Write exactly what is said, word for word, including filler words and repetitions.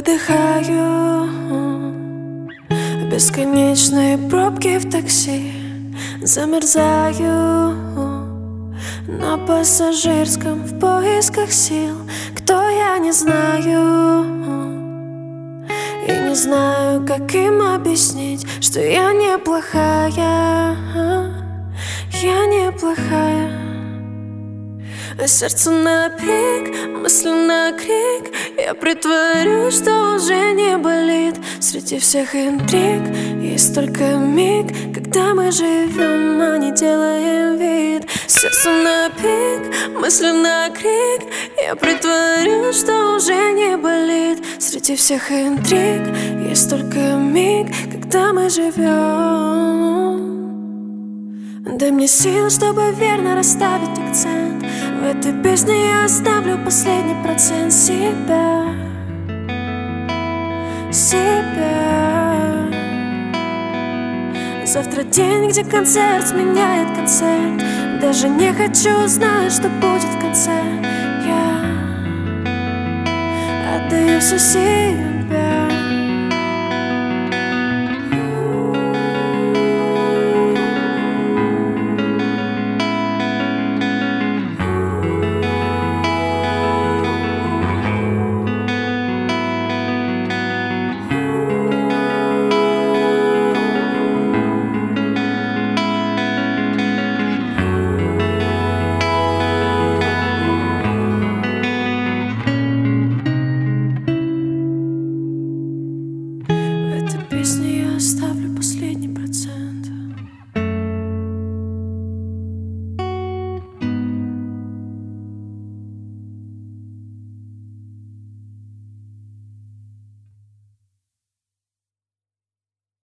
Выдыхаю бесконечные пробки в такси. Замерзаю на пассажирском в поисках сил. Кто я, не знаю. И не знаю, как им объяснить, что я неплохая. Я неплохая. А сердце на пик, мысли на крик. Я притворюсь, что уже не болит. Среди всех интриг есть только миг, когда мы живем, а не делаем вид. Сердце на пик, мысли на крик. Я притворюсь, что уже не болит. Среди всех интриг есть только миг, когда мы живем. Дай мне сил, чтобы верно расставить акцент. В этой песне я оставлю последний процент себя. Себя. Завтра день, где концерт сменяет концерт. Даже не хочу знать, что будет в конце. Я отдаю все силы.